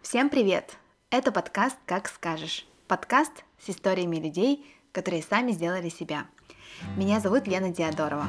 Всем привет! Это подкаст «Как скажешь». Подкаст с историями людей, которые сами сделали себя. Меня зовут Лена Диадорова.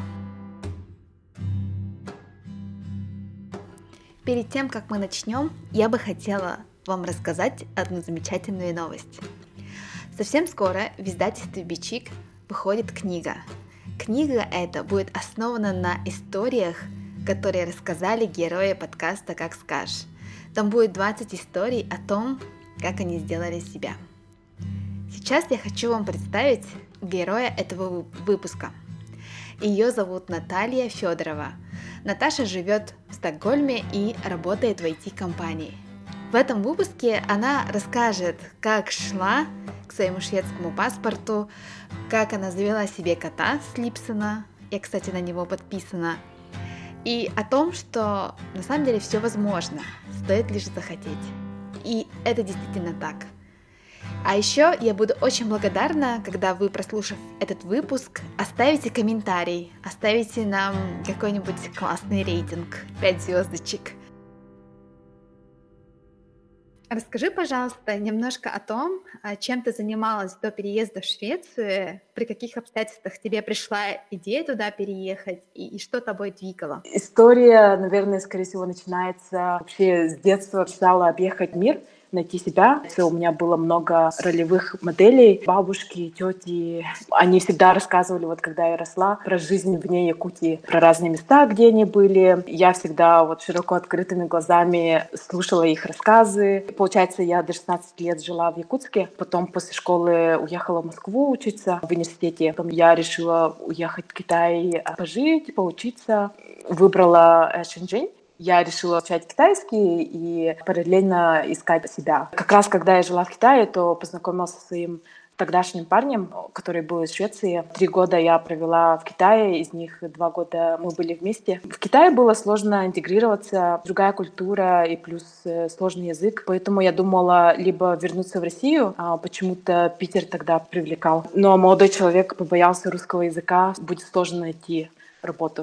Перед тем, как мы начнем, я бы хотела вам рассказать одну замечательную новость. Совсем скоро в издательстве Бичик выходит книга. Книга эта будет основана на историях, которые рассказали герои подкаста «Как скажешь». Там будет 20 историй о том, как они сделали себя. Сейчас я хочу вам представить героя этого выпуска. Ее зовут Наталья Федорова. Наташа живет в Стокгольме и работает в IT-компании. В этом выпуске она расскажет, как шла к своему шведскому паспорту, как она завела себе кота Слипсона, я, кстати, на него подписана, и о том, что на самом деле все возможно, стоит лишь захотеть. И это действительно так. А еще я буду очень благодарна, когда вы, прослушав этот выпуск, оставите комментарий, оставите нам какой-нибудь классный рейтинг, 5 звездочек. Расскажи, пожалуйста, немножко о том, чем ты занималась до переезда в Швецию, при каких обстоятельствах тебе пришла идея туда переехать и что тобой двигало? История, наверное, скорее всего, начинается вообще с детства. Мечтала объехать мир, найти себя. У меня было много ролевых моделей. Бабушки, тети. Они всегда рассказывали, вот когда я росла, про жизнь вне Якутии, про разные места, где они были. Я всегда вот широко открытыми глазами слушала их рассказы. Получается, я до 16 лет жила в Якутске. Потом после школы уехала в Москву учиться в университете. Потом я решила уехать в Китай, пожить, поучиться. Выбрала Шэньчжэнь. Я решила изучать китайский и параллельно искать себя. Как раз когда я жила в Китае, то познакомилась со своим тогдашним парнем, который был из Швеции. 3 года я провела в Китае, из них 2 года мы были вместе. В Китае было сложно интегрироваться, другая культура и плюс сложный язык. Поэтому я думала либо вернуться в Россию, почему-то Питер тогда привлекал. Но молодой человек побоялся русского языка, будет сложно найти работу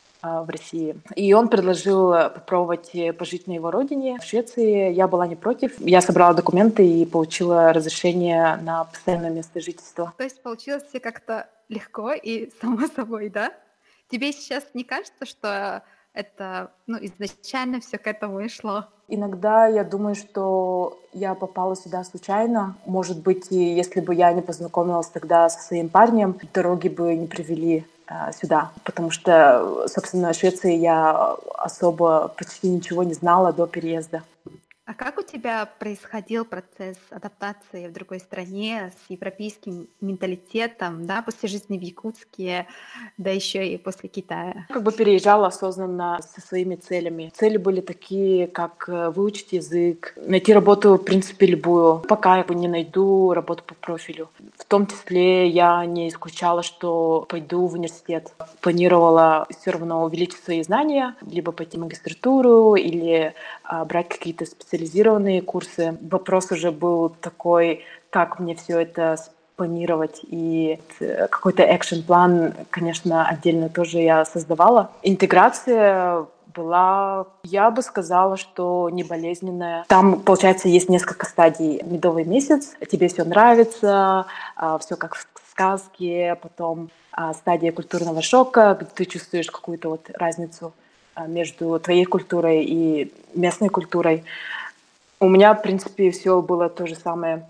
в России. И он предложил попробовать пожить на его родине, в Швеции. Я была не против. Я собрала документы и получила разрешение на постоянное место жительства. То есть получилось все как-то легко и само собой, да? Тебе сейчас не кажется, что это, изначально все к этому и шло? Иногда я думаю, что я попала сюда случайно. Может быть, и если бы я не познакомилась тогда со своим парнем, дороги бы не привели сюда. Потому что, собственно, в Швеции я особо почти ничего не знала до переезда. А как у тебя происходил процесс адаптации в другой стране с европейским менталитетом, да, после жизни в Якутске, да еще и после Китая? Как бы переезжала осознанно со своими целями. Цели были такие, как выучить язык, найти работу, в принципе, любую. Пока я не найду работу по профилю. В том числе я не исключала, что пойду в университет. Планировала все равно увеличить свои знания, либо пойти в магистратуру или брать какие-то специализированные курсы. Вопрос уже был такой, как мне все это планировать, и какой-то экшн-план, конечно, отдельно тоже я создавала. Интеграция была, я бы сказала, что не болезненная. Там, получается, есть несколько стадий. Медовый месяц, тебе все нравится, все как в сказке, потом стадия культурного шока, где ты чувствуешь какую-то вот разницу между твоей культурой и местной культурой. У меня, в принципе, все было то же самое.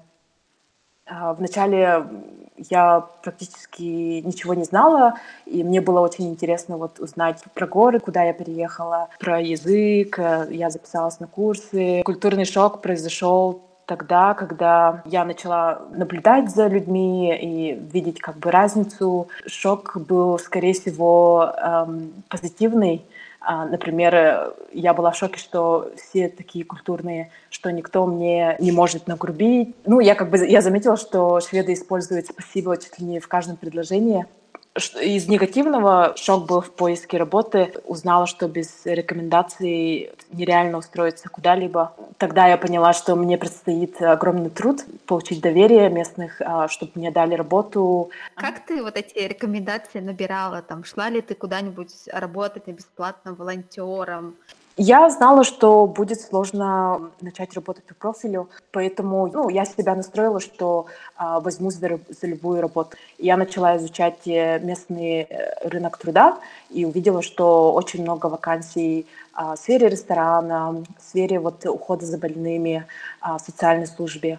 Вначале я практически ничего не знала, и мне было очень интересно вот узнать про горы, куда я переехала, про язык. Я записалась на курсы. Культурный шок произошел тогда, когда я начала наблюдать за людьми и видеть как бы разницу. Шок был, скорее всего, позитивный. Например, я была в шоке, что все такие культурные, что никто мне не может нагрубить. Я заметила, что шведы используют «спасибо» чуть ли не в каждом предложении. Из негативного шок был в поиске работы. Узнала, что без рекомендаций нереально устроиться куда-либо. Тогда я поняла, что мне предстоит огромный труд получить доверие местных, чтобы мне дали работу. Как ты вот эти рекомендации набирала? Там, шла ли ты куда-нибудь работать бесплатно волонтером? Я знала, что будет сложно начать работать по профилю, поэтому я себя настроила, что возьмусь за любую работу. Я начала изучать местный рынок труда и увидела, что очень много вакансий в сфере ресторана, в сфере ухода за больными, в социальной службе.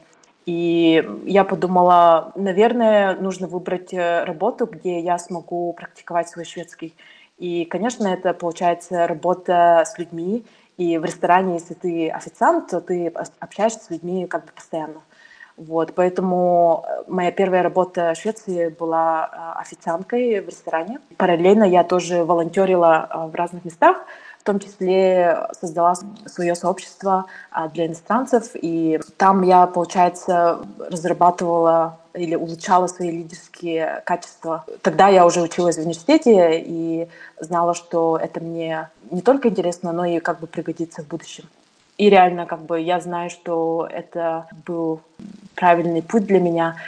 И я подумала, наверное, нужно выбрать работу, где я смогу практиковать свой шведский. И, конечно, это получается работа с людьми. И в ресторане, если ты официант, то ты общаешься с людьми как бы постоянно. Вот, поэтому моя первая работа в Швеции была официанткой в ресторане. Параллельно я тоже волонтерила в разных местах, в том числе создала свое сообщество для иностранцев, и там я, получается, разрабатывала или улучшала свои лидерские качества. Тогда я уже училась в университете и знала, что это мне не только интересно, но и как бы пригодится в будущем. И реально, как бы, я знаю, что это был правильный путь для меня.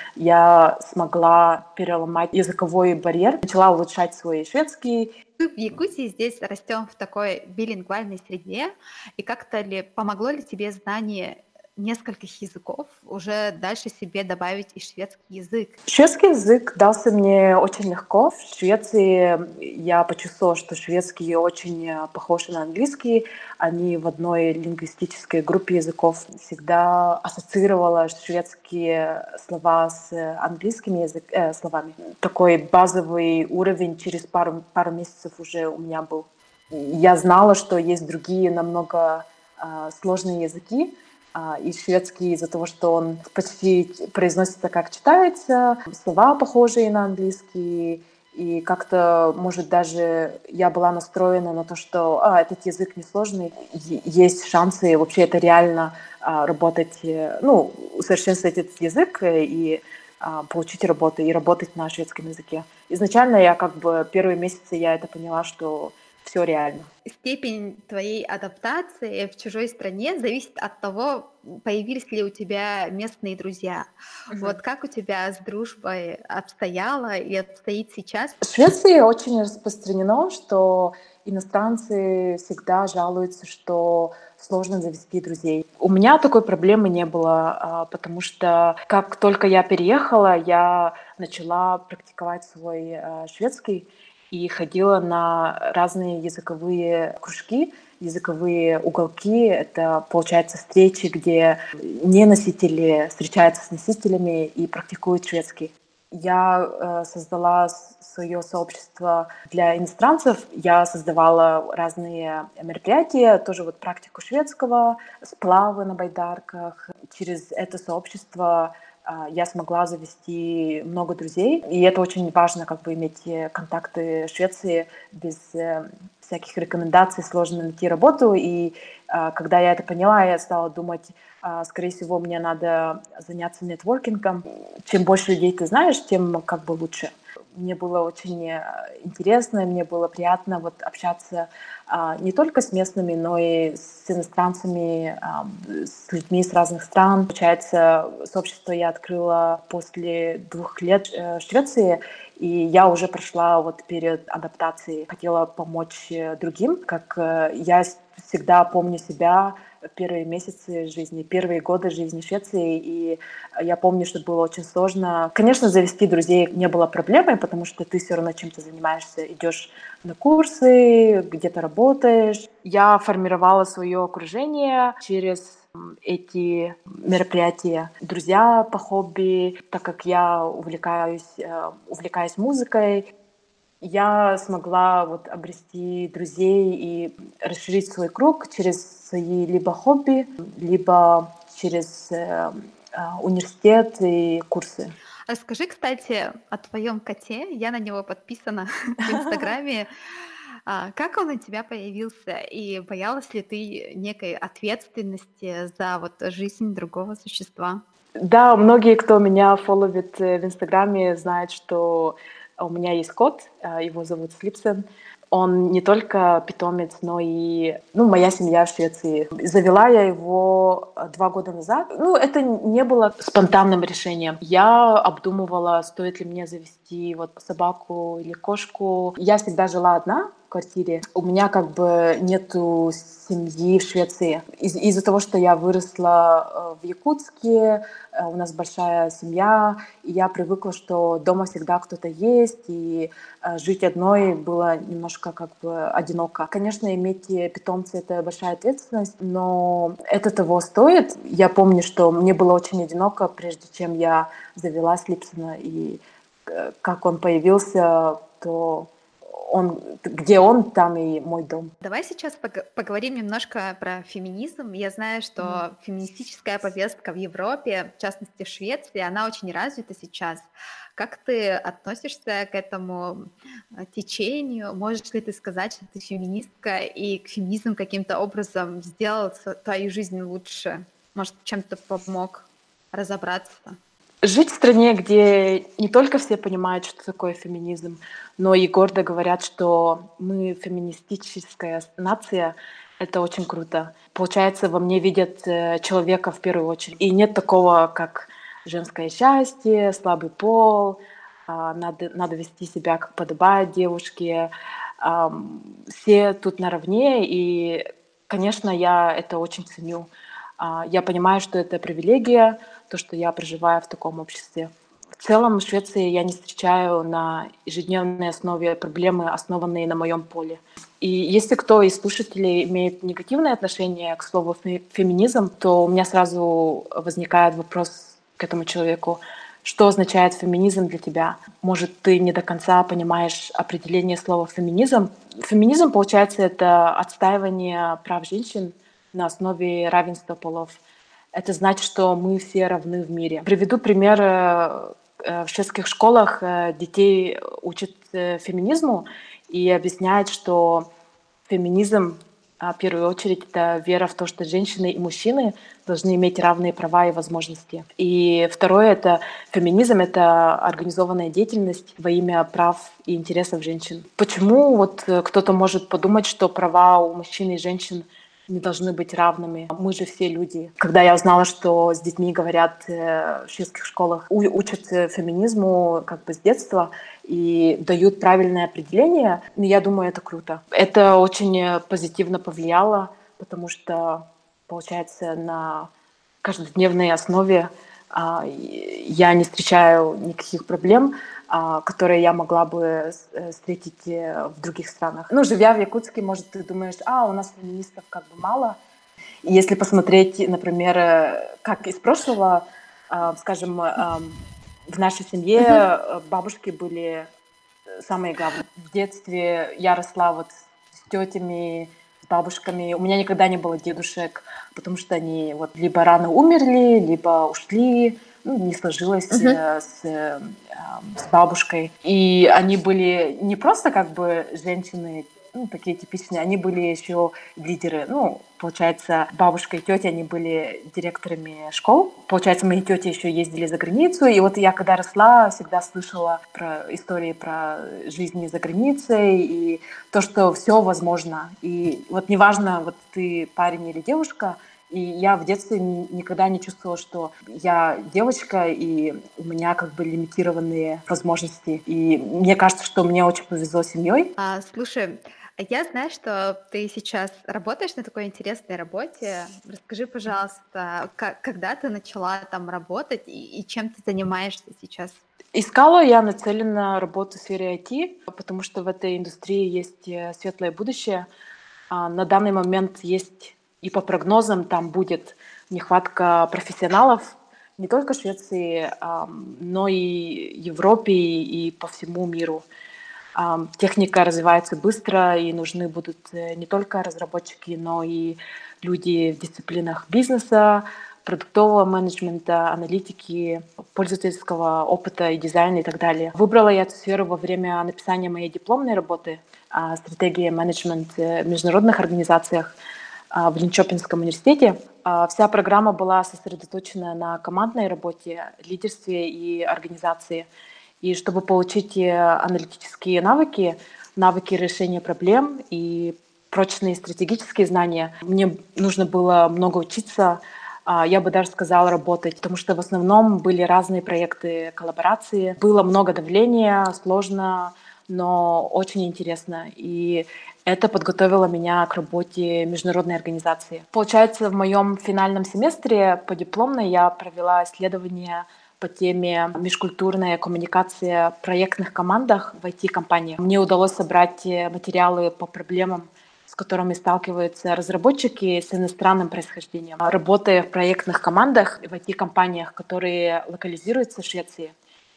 Я смогла переломать языковой барьер, начала улучшать свой шведский. Мы в Якутии здесь растем в такой билингвальной среде, и как-то ли помогло ли тебе знание нескольких языков уже дальше себе добавить и шведский язык? Шведский язык дался мне очень легко. В Швеции я почувствовала, что шведский очень похож на английский. Они в одной лингвистической группе языков. Всегда ассоциировала шведские слова с английскими словами. Такой базовый уровень через пару месяцев уже у меня был. Я знала, что есть другие намного сложные языки, и шведский из-за того, что он почти произносится как читается, слова похожие на английский, и как-то, может, даже я была настроена на то, что этот язык несложный, есть шансы, вообще это реально работать, усовершенствовать этот язык и получить работу, и работать на шведском языке. Изначально я как бы первые месяцы я это поняла, что все реально. Степень твоей адаптации в чужой стране зависит от того, появились ли у тебя местные друзья. Вот как у тебя с дружбой обстояло и обстоит сейчас? В Швеции очень распространено, что иностранцы всегда жалуются, что сложно завести друзей. У меня такой проблемы не было, потому что как только я переехала, я начала практиковать свой шведский и ходила на разные языковые кружки, языковые уголки. Это, получается, встречи, где не носители встречаются с носителями и практикуют шведский. Я создала свое сообщество для иностранцев. Я создавала разные мероприятия, тоже практику шведского, сплавы на байдарках. Через это сообщество я смогла завести много друзей. И это очень важно, как бы иметь контакты в Швеции. Без всяких рекомендаций сложно найти работу. И когда я это поняла, я стала думать, скорее всего, мне надо заняться нетворкингом. Чем больше людей ты знаешь, тем как бы лучше. Мне было очень интересно, мне было приятно общаться не только с местными, но и с иностранцами, с людьми с разных стран. Получается, сообщество я открыла после 2 лет в Швеции, и я уже прошла период адаптации. Хотела помочь другим, как я всегда помню себя первые месяцы жизни, первые годы жизни в Швеции, и я помню, что было очень сложно. Конечно, завести друзей не было проблемой, потому что ты все равно чем-то занимаешься, идешь на курсы, где-то работаешь. Я формировала свое окружение через эти мероприятия. Друзья по хобби, так как я увлекаюсь музыкой, я смогла обрести друзей и расширить свой круг через свои либо хобби, либо через университет и курсы. Расскажи, кстати, о твоем коте. Я на него подписана в Инстаграме. Как он у тебя появился? И боялась ли ты некой ответственности за жизнь другого существа? Да, многие, кто меня фолловит в Инстаграме, знают, что у меня есть кот, его зовут Слипсен. Он не только питомец, но и моя семья в Швеции. Завела я его 2 года назад. Это не было спонтанным решением. Я обдумывала, стоит ли мне завести собаку или кошку. Я всегда жила одна, в квартире. У меня как бы нету семьи в Швеции. Из-за того, что я выросла в Якутске, у нас большая семья, и я привыкла, что дома всегда кто-то есть, и жить одной было немножко как бы одиноко. Конечно, иметь питомца — это большая ответственность, но это того стоит. Я помню, что мне было очень одиноко, прежде чем я завела Слипсона, и как он появился, то где он, там и мой дом. Давай сейчас поговорим немножко про феминизм. Я знаю, что феминистическая повестка в Европе, в частности в Швеции, она очень развита сейчас. Как ты относишься к этому течению? Можешь ли ты сказать, что ты феминистка, и феминизм каким-то образом сделал твою жизнь лучше? Может, чем-то помог разобраться? Жить в стране, где не только все понимают, что такое феминизм, но и гордо говорят, что мы феминистическая нация, это очень круто. Получается, во мне видят человека в первую очередь. И нет такого, как женское счастье, слабый пол, надо вести себя, как подобает девушке. Все тут наравне, и, конечно, я это очень ценю. Я понимаю, что это привилегия, то, что я проживаю в таком обществе. В целом в Швеции я не встречаю на ежедневной основе проблемы, основанные на моем поле. И если кто из слушателей имеет негативное отношение к слову феминизм, то у меня сразу возникает вопрос к этому человеку. Что означает феминизм для тебя? Может, ты не до конца понимаешь определение слова феминизм? Феминизм, получается, это отстаивание прав женщин на основе равенства полов. Это значит, что мы все равны в мире. Приведу пример. В шведских школах детей учат феминизму и объясняют, что феминизм, в первую очередь, это вера в то, что женщины и мужчины должны иметь равные права и возможности. И второе — это феминизм — это организованная деятельность во имя прав и интересов женщин. Почему вот кто-то может подумать, что права у мужчин и женщин не должны быть равными? Мы же все люди. Когда я узнала, что с детьми говорят в шведских школах, учат феминизму как бы с детства и дают правильное определение, я думаю, это круто. Это очень позитивно повлияло, потому что, получается, на каждодневной основе я не встречаю никаких проблем, которые я могла бы встретить в других странах. Ну, живя в Якутске, может, ты думаешь, у нас феминистов как бы мало. И если посмотреть, например, как из прошлого, скажем, в нашей семье бабушки были самые главные. В детстве я росла вот с тетями, с бабушками. У меня никогда не было дедушек, потому что они вот либо рано умерли, либо ушли. Не сложилось с бабушкой. И они были не просто как бы женщины, такие типичные, они были еще лидеры. Получается, бабушка и тетя, они были директорами школ. Получается, мои тети еще ездили за границу. И вот я, когда росла, всегда слышала про истории про жизнь за границей и то, что все возможно. И вот неважно, вот ты парень или девушка, и я в детстве никогда не чувствовала, что я девочка, и у меня как бы лимитированные возможности. И мне кажется, что мне очень повезло с семьей. Слушай, я знаю, что ты сейчас работаешь на такой интересной работе. Расскажи, пожалуйста, когда ты начала там работать и чем ты занимаешься сейчас? Искала я нацеленно работу в сфере IT, потому что в этой индустрии есть светлое будущее. На данный момент есть, и по прогнозам там будет нехватка профессионалов не только в Швеции, но и Европе, и по всему миру. Техника развивается быстро, и нужны будут не только разработчики, но и люди в дисциплинах бизнеса, продуктового менеджмента, аналитики, пользовательского опыта и дизайна и так далее. Выбрала я эту сферу во время написания моей дипломной работы «Стратегия менеджмента в международных организациях» в Линчопинском университете. Вся программа была сосредоточена на командной работе, лидерстве и организации. И чтобы получить аналитические навыки решения проблем и прочные стратегические знания, мне нужно было много учиться, я бы даже сказала, работать, потому что в основном были разные проекты коллаборации. Было много давления, сложно, но очень интересно. И это подготовило меня к работе в международной организации. Получается, в моем финальном семестре по дипломной я провела исследование по теме межкультурная коммуникация в проектных командах в IT-компаниях. Мне удалось собрать материалы по проблемам, с которыми сталкиваются разработчики с иностранным происхождением. Работая в проектных командах в IT-компаниях, которые локализируются в Швеции,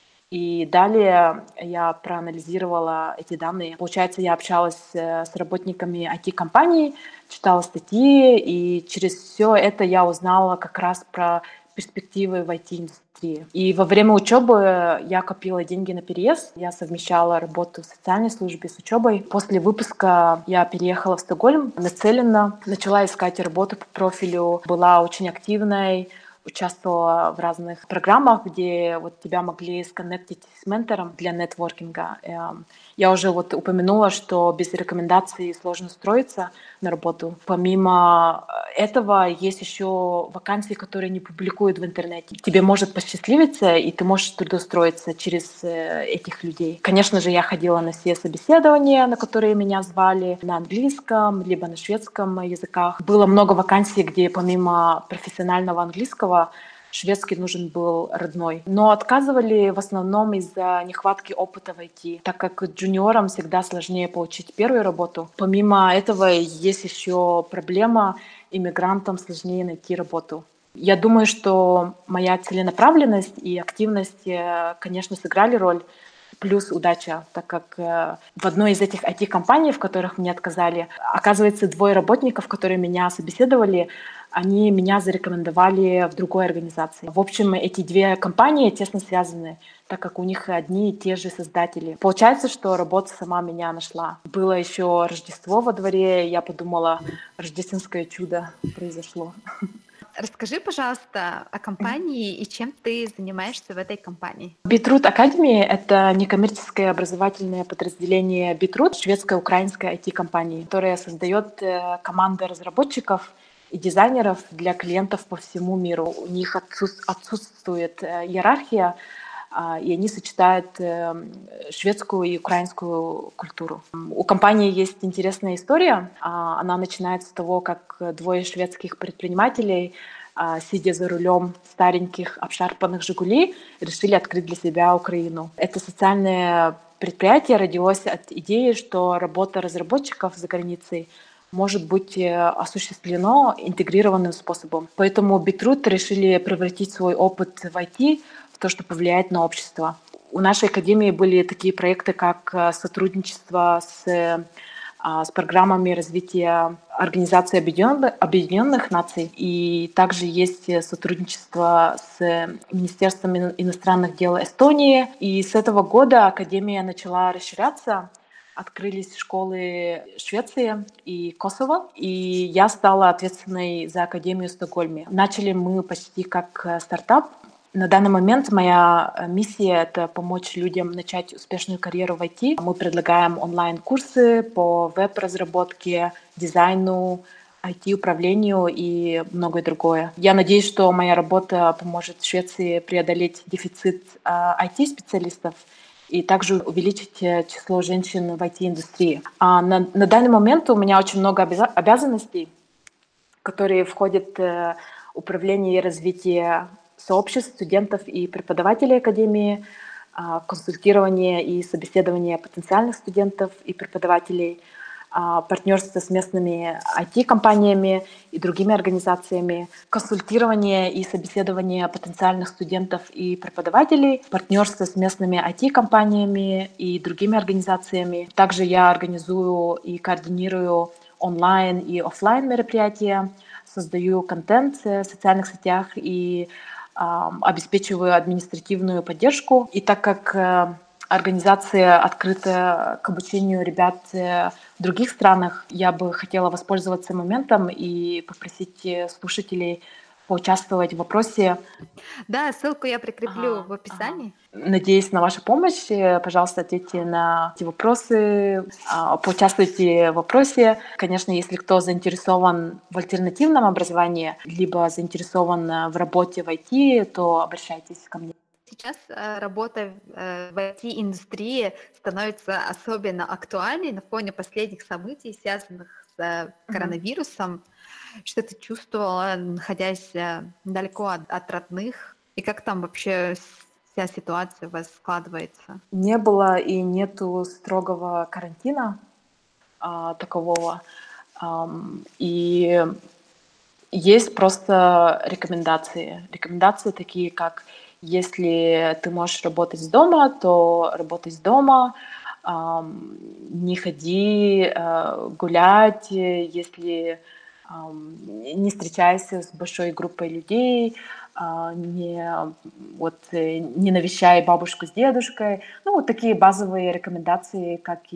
и далее я проанализировала эти данные. Получается, я общалась с работниками IT-компаний, читала статьи, и через все это я узнала как раз про перспективы в IT-индустрии. И во время учебы я копила деньги на переезд. Я совмещала работу в социальной службе с учебой. После выпуска я переехала в Стокгольм, нацеленно начала искать работу по профилю, была очень активной, участвовала в разных программах, где вот тебя могли сконнектить с ментором для нетворкинга. Я уже вот упомянула, что без рекомендаций сложно устроиться на работу. Помимо этого есть еще вакансии, которые не публикуют в интернете. Тебе может посчастливиться, и ты можешь трудоустроиться через этих людей. Конечно же, я ходила на все собеседования, на которые меня звали, на английском, либо на шведском языках. Было много вакансий, где помимо профессионального английского шведский нужен был родной. Но отказывали в основном из-за нехватки опыта в IT, так как джуниорам всегда сложнее получить первую работу. Помимо этого есть еще проблема, иммигрантам сложнее найти работу. Я думаю, что моя целенаправленность и активность, конечно, сыграли роль, плюс удача, так как в одной из этих IT-компаний, в которых мне отказали, оказывается, двое работников, которые меня собеседовали, они меня зарекомендовали в другой организации. В общем, эти две компании тесно связаны, так как у них одни и те же создатели. Получается, что работа сама меня нашла. Было еще Рождество во дворе, я подумала, рождественское чудо произошло. Расскажи, пожалуйста, о компании и чем ты занимаешься в этой компании. Bitrut Academy — это некоммерческое образовательное подразделение Bitrut, шведско-украинской IT-компании, которая создает команды разработчиков и дизайнеров для клиентов по всему миру. У них отсутствует иерархия, и они сочетают шведскую и украинскую культуру. У компании есть интересная история. Она начинается с того, как двое шведских предпринимателей, сидя за рулем стареньких обшарпанных «Жигулей», решили открыть для себя Украину. Это социальное предприятие родилось от идеи, что работа разработчиков за границей может быть осуществлено интегрированным способом. Поэтому Bitrut решили превратить свой опыт в IT в то, что повлияет на общество. У нашей академии были такие проекты, как сотрудничество с программами развития Организации Объединенных Наций. И также есть сотрудничество с Министерством иностранных дел Эстонии. И с этого года Академия начала расширяться. Открылись школы Швеции и Косово, и я стала ответственной за Академию в Стокгольме. Начали мы почти как стартап. На данный момент моя миссия — это помочь людям начать успешную карьеру в IT. Мы предлагаем онлайн-курсы по веб-разработке, дизайну, IT-управлению и многое другое. Я надеюсь, что моя работа поможет Швеции преодолеть дефицит IT-специалистов и также увеличить число женщин в IT-индустрии. На данный момент у меня очень много обязанностей, которые входят в управление и развитие сообществ студентов и преподавателей Академии, консультирование и собеседование потенциальных студентов и преподавателей, партнерство с местными IT-компаниями и другими организациями, консультирование и собеседование потенциальных студентов и преподавателей, партнерство с местными IT-компаниями и другими организациями. Также я организую и координирую онлайн и офлайн мероприятия, создаю контент в социальных сетях и обеспечиваю административную поддержку. И так как организация открыта к обучению ребят в других странах, я бы хотела воспользоваться моментом и попросить слушателей поучаствовать в вопросе. Да, ссылку я прикреплю в описании. Надеюсь на вашу помощь. Пожалуйста, ответьте на эти вопросы, поучаствуйте в вопросе. Конечно, если кто заинтересован в альтернативном образовании, либо заинтересован в работе в IT, то обращайтесь ко мне. Сейчас работа в IT-индустрии становится особенно актуальной на фоне последних событий, связанных с коронавирусом. Что ты чувствовала, находясь далеко от родных? И как там вообще вся ситуация у вас складывается? Не было и нету строгого карантина такового. И есть просто рекомендации. Рекомендации такие, как если ты можешь работать с дома, то работай с дома, не ходи гулять, если не встречайся с большой группой людей, не навещай бабушку с дедушкой. Ну, вот такие базовые рекомендации,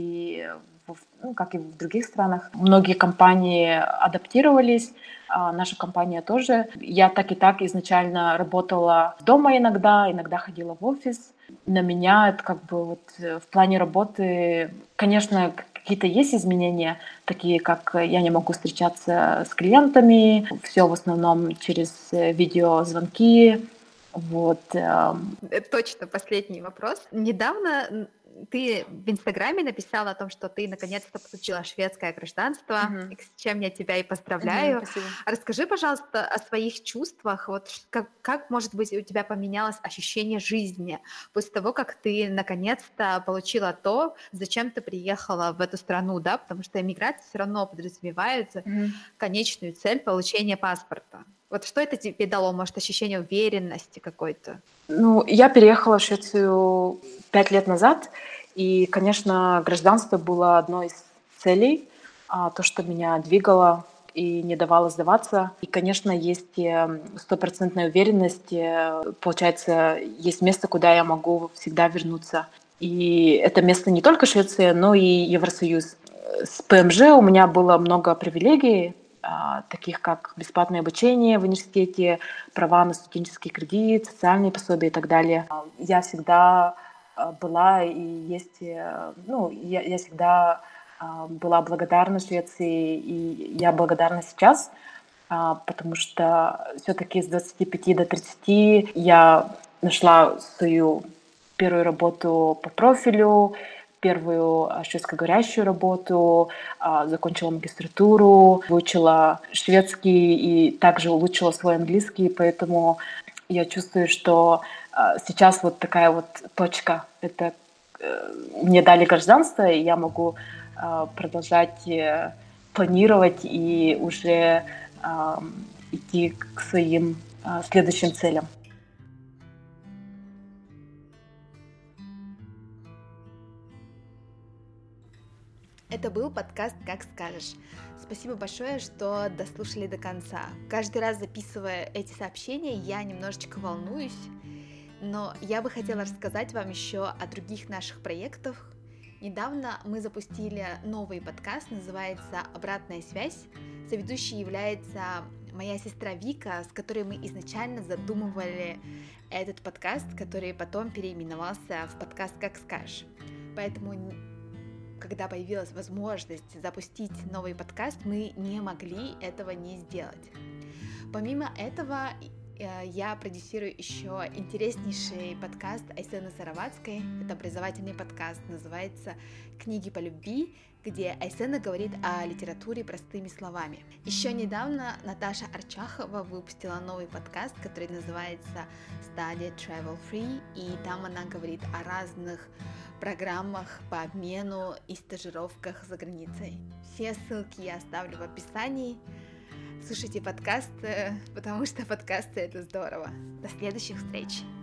как и в других странах. Многие компании адаптировались, наша компания тоже. Я так и так изначально работала дома иногда ходила в офис. На меня это как бы вот в плане работы, конечно, какие-то есть изменения, такие как я не могу встречаться с клиентами, все в основном через видеозвонки. Вот. Точно, последний вопрос. Недавно ты в Инстаграме написала о том, что ты наконец-то получила шведское гражданство, с чем я тебя и поздравляю. Спасибо. Расскажи, пожалуйста, о своих чувствах. Вот как, может быть, у тебя поменялось ощущение жизни после того, как ты наконец-то получила то, зачем ты приехала в эту страну, да? Потому что эмиграция все равно подразумевает конечную цель получения паспорта. Вот что это тебе дало? Может, ощущение уверенности какой-то? Ну, я переехала в Швецию 5 лет назад, и, конечно, гражданство было одной из целей, то, что меня двигало и не давало сдаваться. И, конечно, есть стопроцентная уверенность, получается, есть место, куда я могу всегда вернуться. И это место не только Швеция, но и Евросоюз. С ПМЖ у меня было много привилегий, таких как бесплатное обучение в университете, права на студенческий кредит, социальные пособия и так далее. Я всегда была и есть, я всегда была благодарна Швеции, и я благодарна сейчас, потому что все-таки с 25 до 30 я нашла свою первую работу по профилю, первую шведскоговорящую работу, закончила магистратуру, выучила шведский и также улучшила свой английский, поэтому я чувствую, что сейчас вот такая вот точка, это мне дали гражданство, и я могу продолжать планировать и уже идти к своим следующим целям. Это был подкаст «Как скажешь». Спасибо большое, что дослушали до конца. Каждый раз, записывая эти сообщения, я немножечко волнуюсь, но я бы хотела рассказать вам еще о других наших проектах. Недавно мы запустили новый подкаст, называется «Обратная связь». Соведущей является моя сестра Вика, с которой мы изначально задумывали этот подкаст, который потом переименовался в подкаст «Как скажешь». Поэтому, когда появилась возможность запустить новый подкаст, мы не могли этого не сделать. Помимо этого, я продюсирую еще интереснейший подкаст Айсены Саровацкой. Это образовательный подкаст, называется «Книги по любви», где Айсена говорит о литературе простыми словами. Еще недавно Наташа Арчахова выпустила новый подкаст, который называется «Study Travel Free», и там она говорит о разных программах по обмену и стажировках за границей. Все ссылки я оставлю в описании. Слушайте подкасты, потому что подкасты — это здорово. До следующих встреч!